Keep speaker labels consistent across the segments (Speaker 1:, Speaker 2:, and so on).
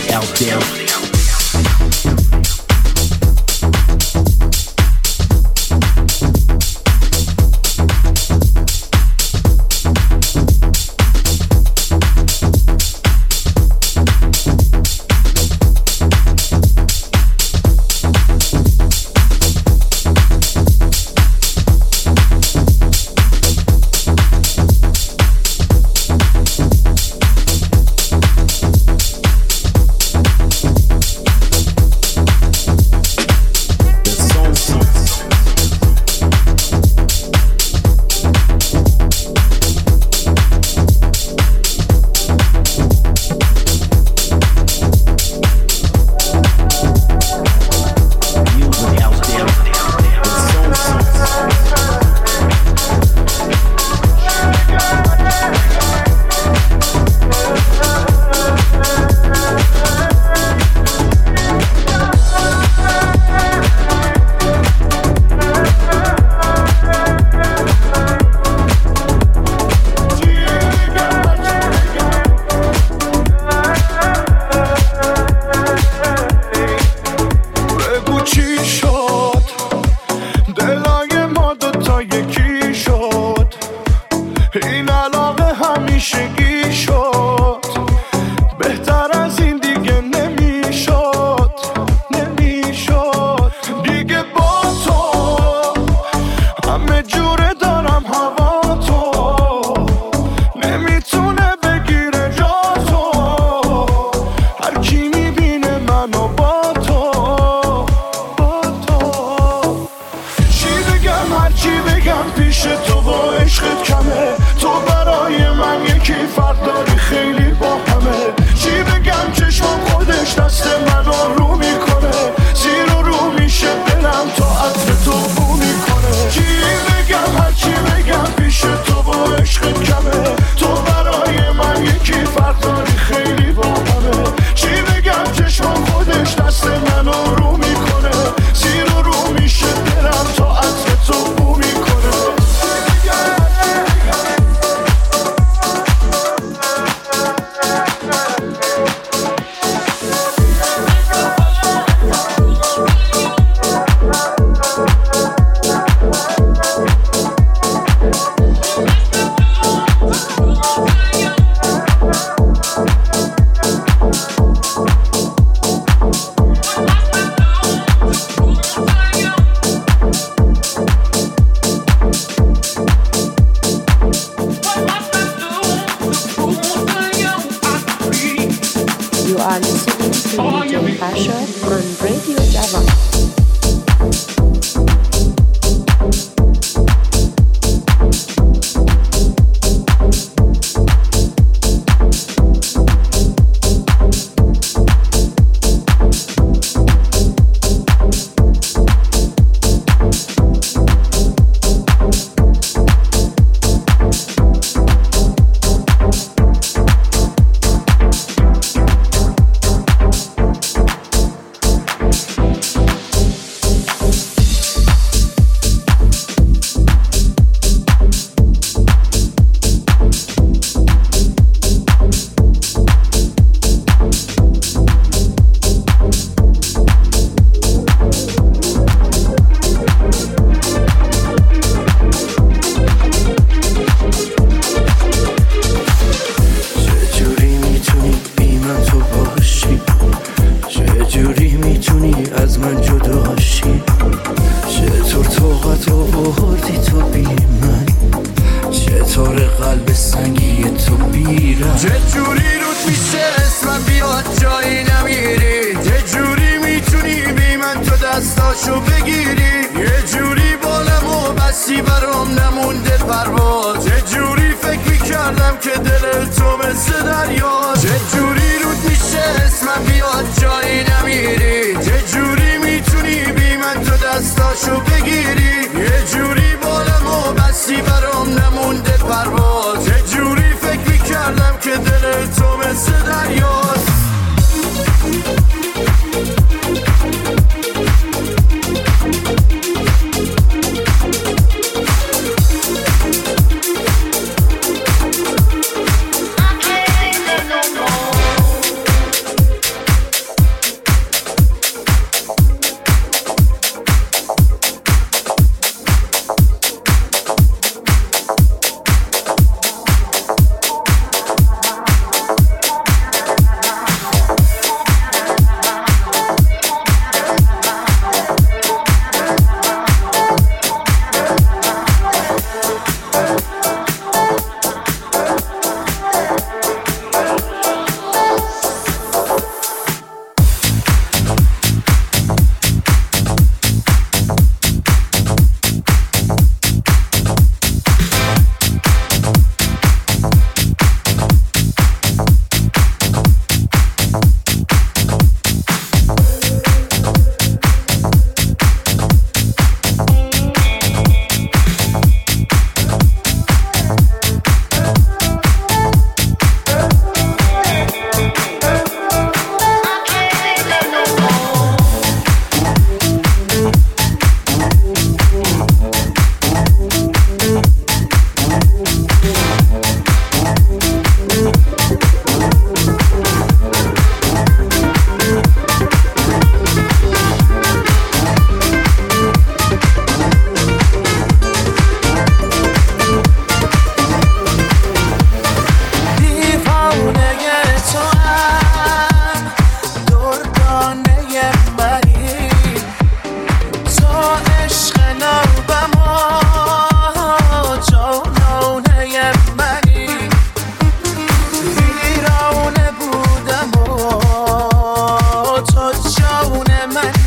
Speaker 1: out there.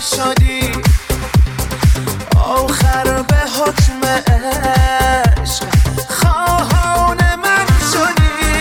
Speaker 1: شدی آخر به حکم عشق خواهان من شدی.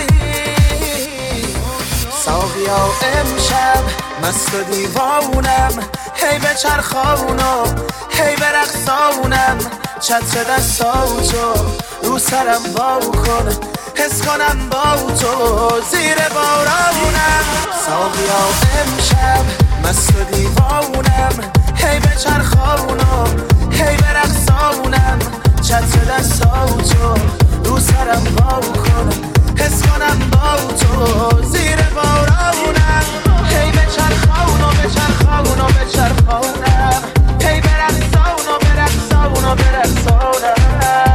Speaker 1: ساقیا امشب مست و دیوانم، هی به چرخانم هی به رقصانم، چتر دستاتو رو سرم وا کن، حس کنم با تو زیر بارانم. ساقیا امشب مست و دیوانم، هی به چرخانم هی به رقصانم، چتر دستاتو رو سرم وا کن، حس کنم با تو زیر بارانم. هی به چرخانم به چرخانم به چرخانم، هی به رقصانم به رقصانم به رقصانم.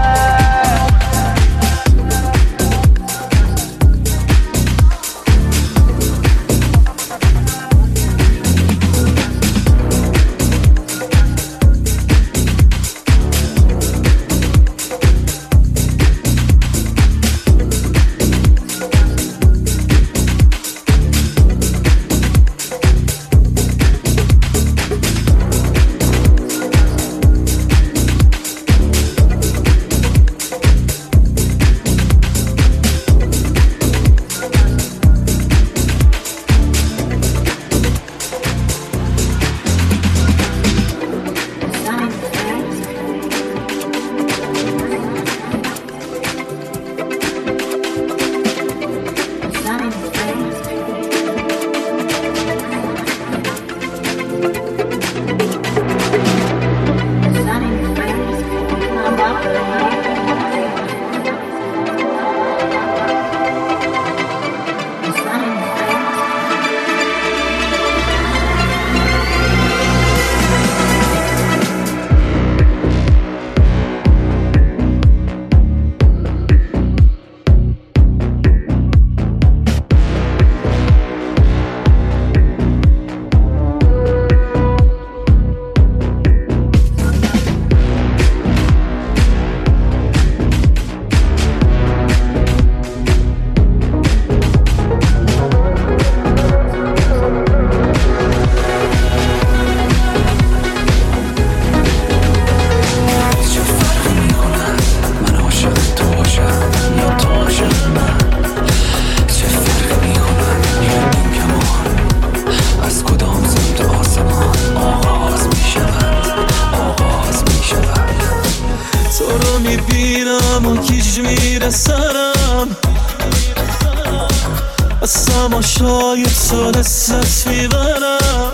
Speaker 1: شاید تو دستت میبرم،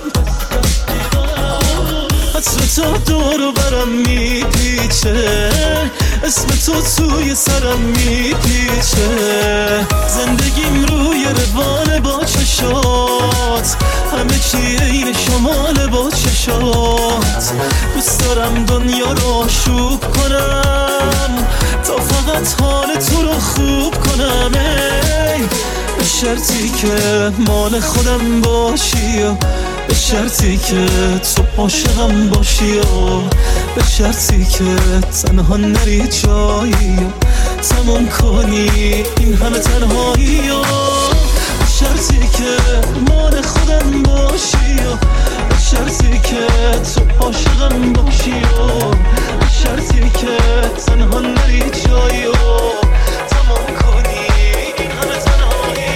Speaker 1: عطر تو دور برم میپیچه، اسم تو توی سرم میپیچه. زندگیم روی روان با چشات، همه چی عین شمال با چشات. دوست دارم دنیا رو آشوب کنم تا فقط حال تو رو خوب کنم. به شرطی که مال خودم باشی، به شرطی که تو عاشقم باشی، به شرطی که تنها نری جایی، تمام کنی این همه تنهایی. به شرطی که مال خودم باشی، به شرطی که تو عاشقم باشی، به شرطی که تنها نری جایی، تمام کنی این همه تنهایی.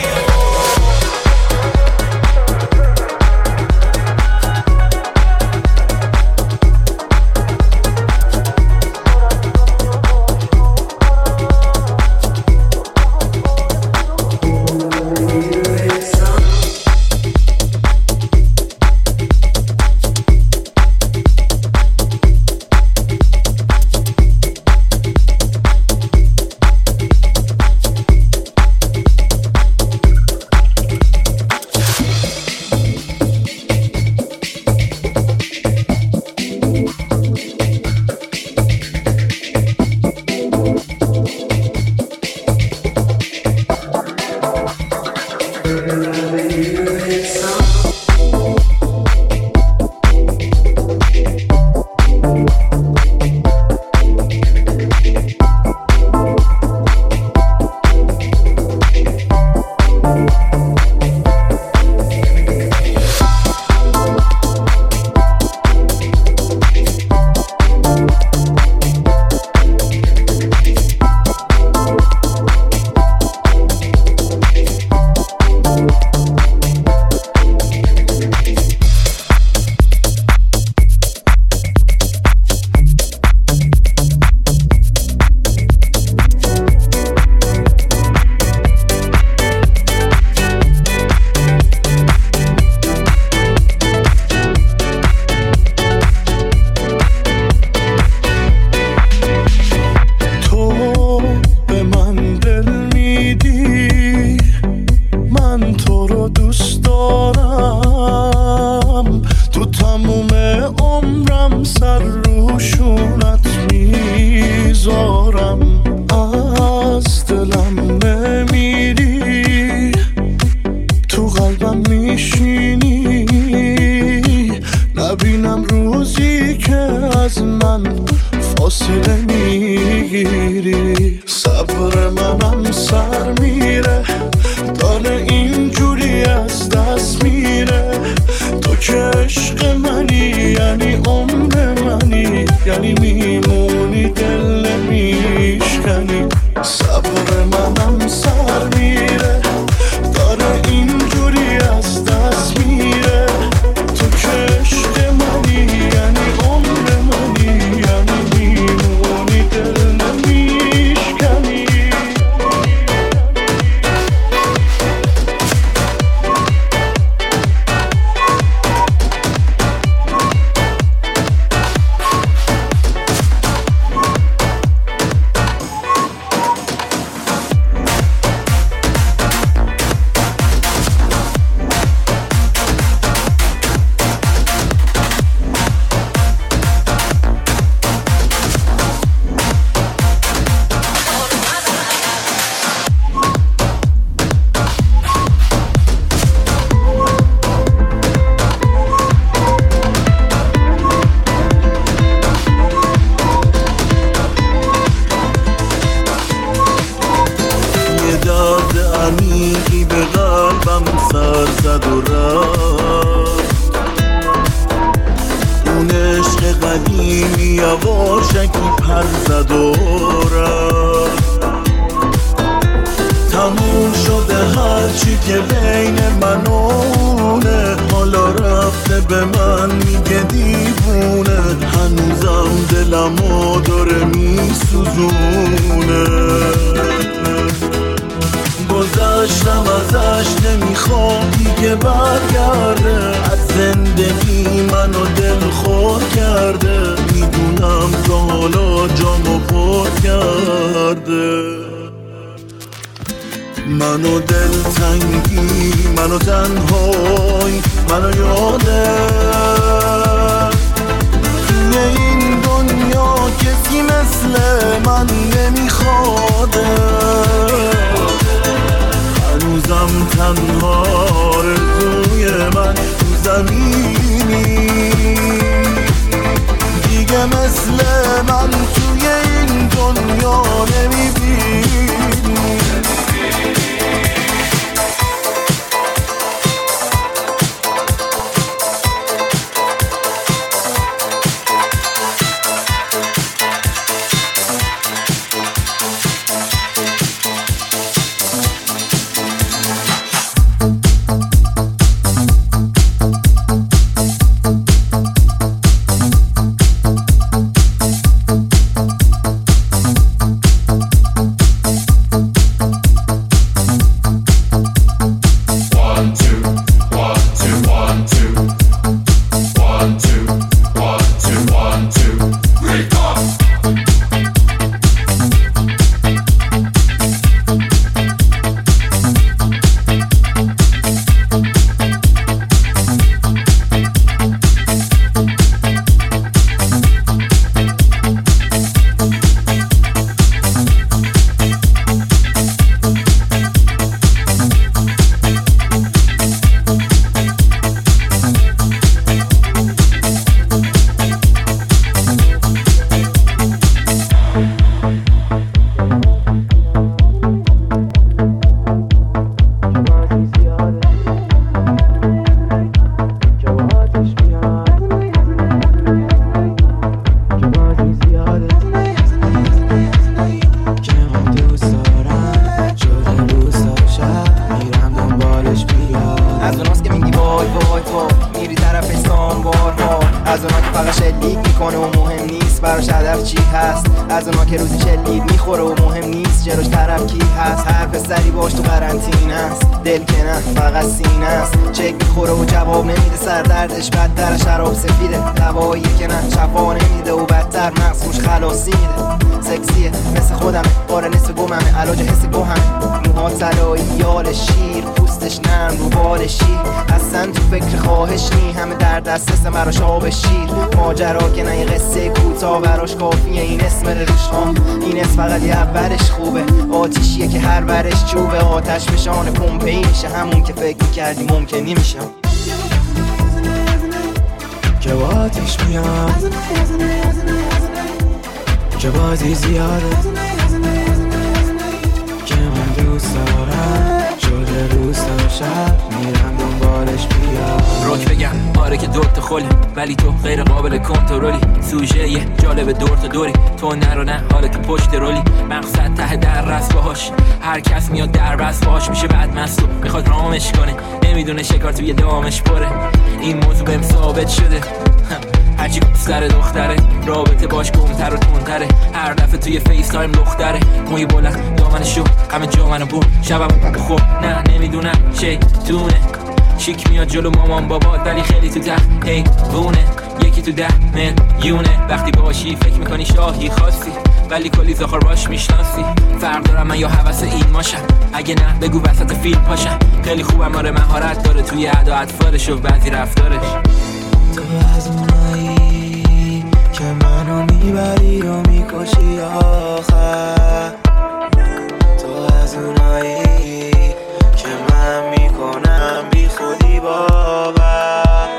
Speaker 1: فاصله میگیری. صبر منم سر میره، داره اینجوری از دست میره. تو که عشق منی، یعنی عمر منی، یعنی میمونی دل نمیشکنی. صبر منم سر میره، داره اینجوری از دست میره. تو که عشق منی، یعنی عمر منی، یعنی میمونی دل نمیشکنی. عمیقی به قلبم سر زد و رفت. اون عشق قدیمی یواشکی پر زد و رفت. تموم شده هرچی که بین من و اونه، حالا رفته به من میگه دیوونه. هنوزم دلمو داره میسوزونه. گذشتم ازش، نمیخوام دیگه برگرده. از زندگی منو دل خور کرده. میدونم تا حالا جامو پر کرده. منو دلتنگی، منو تنهایی، منو یاده. توی این دنیا کسی مثل من نمیخواده. هنوزم تنها آرزوی من تو زمینی، دیگه مثل من توی این دنیا نمیبینی. از اونا که فقط شلیک میکنه و مهم نیست براش هدف چی هست. از اونا که روزی شلیک میخوره و مهم نیست جلوش طرف کی هست. هر پسری باش تو قرنطینه است، دل که نه فقط سینه است. چک میخوره و جواب نمیده، سر دردش بدتر شراب سفیده. دوایی که نه شفا نمیده و بدتر مغز خوش خلاصی میده. سکسیه مثل خودمه، آره نصف گممه، علاج حس گوهمه. موها طلایی یال شیر، پوستش نرم رو بال شیر. اصلا تو فکر خواهش نی، همه در دسترس براش آب شیر. ماجرا که نه یه قصه کوتاه براش کافیه این اسم روش. این اسم فقط یه اولش خوبه، آتیشیه که هر ورش چوبه. آتش فشان پمپئی میشه، همون که فکر میکردی ممکنی میشه. که آتیش میاد که بازی زیاده که من دوست دارم شده روز تا شب میرم دنبالش بیاد
Speaker 2: روک بگم آره که دورت خلی ولی تو غیر قابل کنترلی سوژه یه جالب دور تا دوری تو نرو نه حالا که پشت رولی مقصد ته در رست باهاش هر کس میاد در بست باهاش میشه بعد مستو میخواد رامش کنه نمیدونه شکار توی دامش پره این موضوع بهم ثابت شده هرچی سر دختره رابطه باش گمتر و تندتره هر دفعه توی فیس تایم دختره موی بلند دامنشو همه جا منو بود شبم خب نه نمیدونم چه دونه چیک میاد جلو مامان بابات ولی خیلی تو ته هی بونه یکی تو 10 میلیونه وقتی باشی فکر میکنی شاهی خاصی ولی کلی زخار باش میشناسی فرق دارم من یا حوث این ماشم اگه نه بگو وسط فیلم پاشم خیلی خوبم آره مهارت داره توی ادا اطفالش و بعضی رفتارش
Speaker 1: تو از اونایی که منو میبری و میکشی آخر تو از اونایی که من میکنم بی خودی باور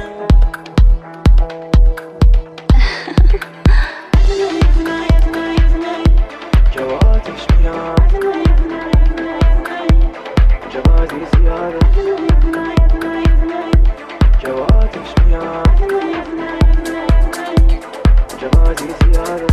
Speaker 1: که آتیش میاد که بازی زیاده که آتیش میاد که بازی زیاده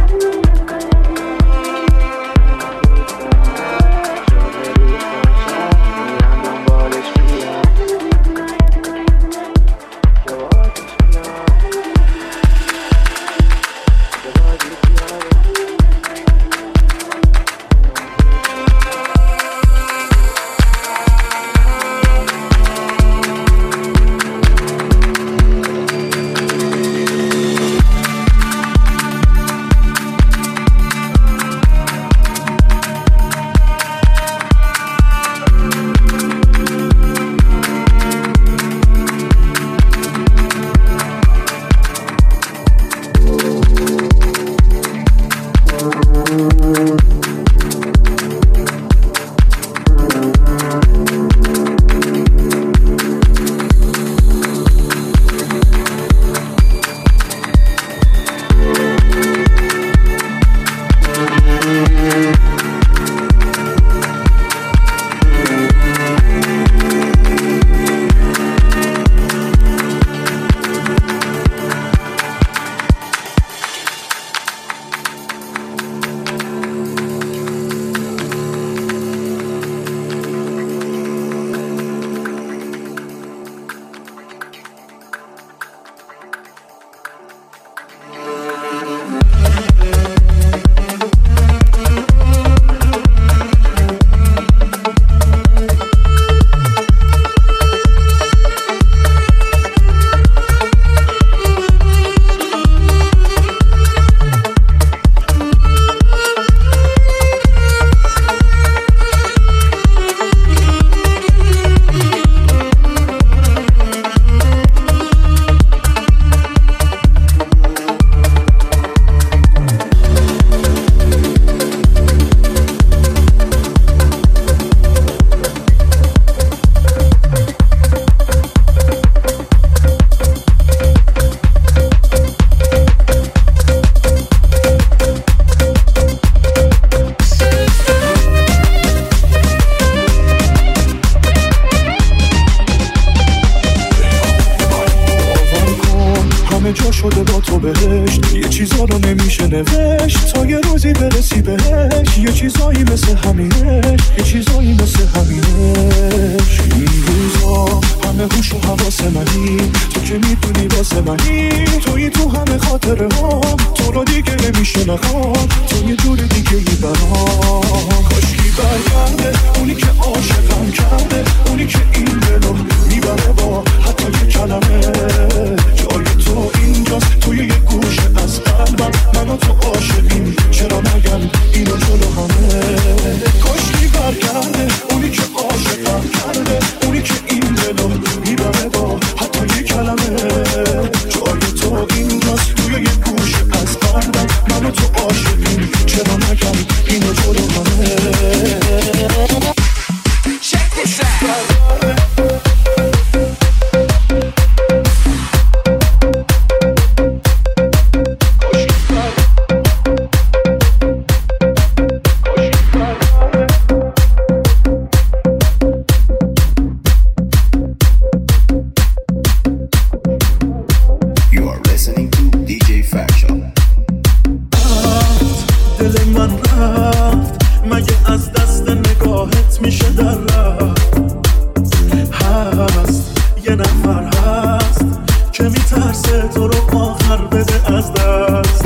Speaker 3: خبر هست که میترسه تو رو آخر بده از دست.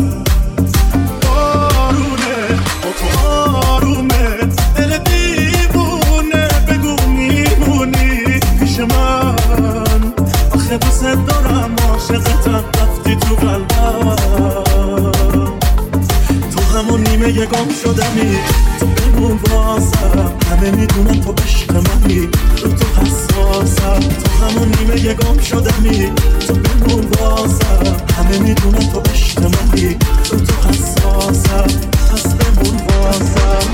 Speaker 3: آرونه با تو آرومه دل دیوونه، بگو میمونی پیش من، آخه دوست دارم عاشقتم رفتی تو قلبم. تو همون نیمه گم شدمی، تو بمون واسم، همه میدونن تو عشق منی، رو تو حساسم. تو همون نیمه گم شدمی، تو بمون واسم، همه میدونن تو عشق منی، رو تو حساسم. پس بمون واسم.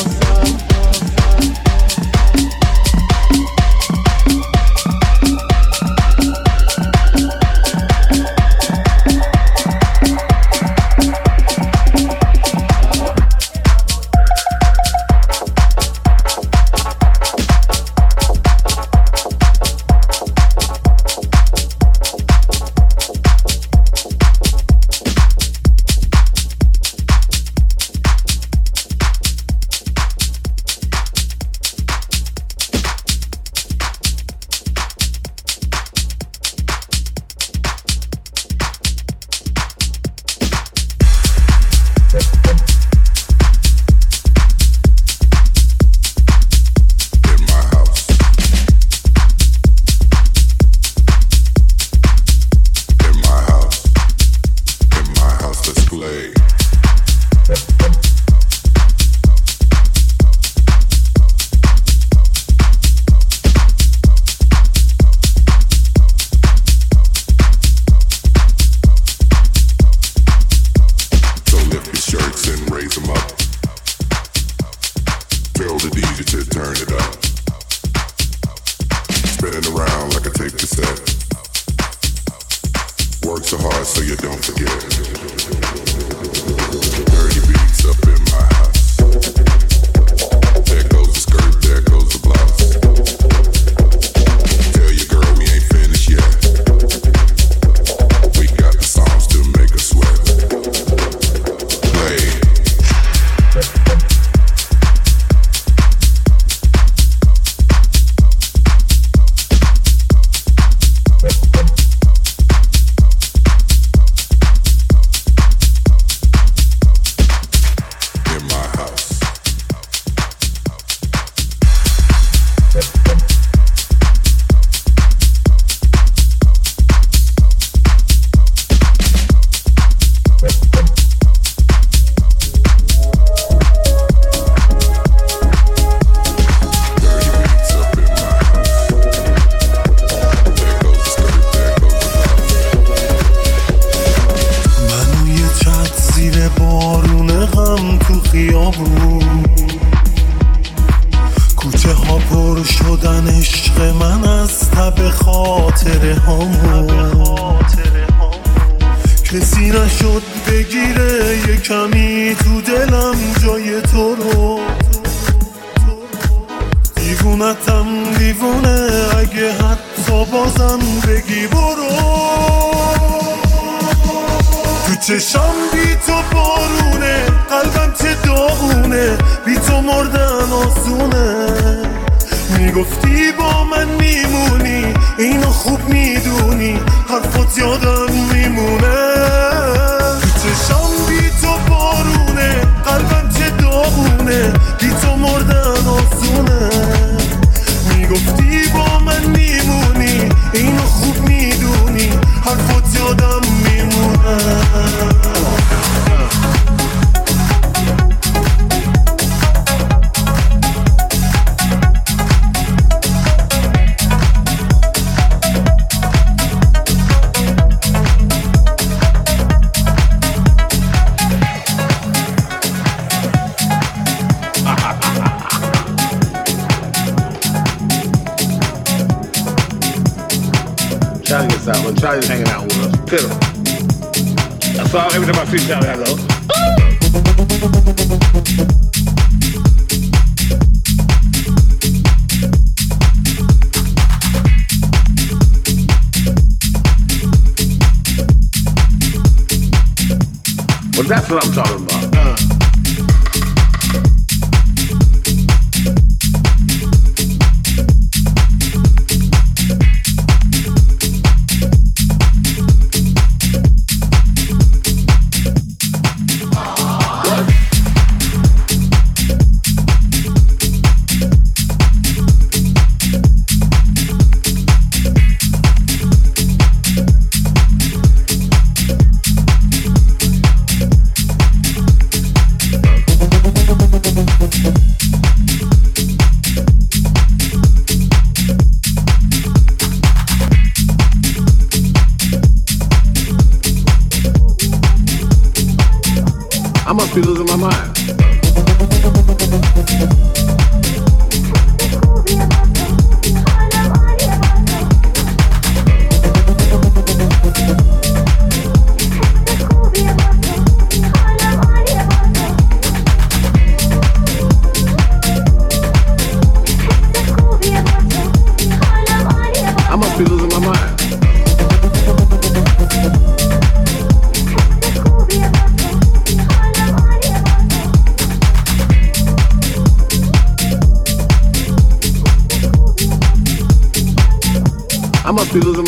Speaker 4: Charlie's hanging out with us. Pitiful. That's all. Every time I see Charlie, I go, well, that's what I'm talking about. must be losing my mind. I must be losing my mind. I must be losing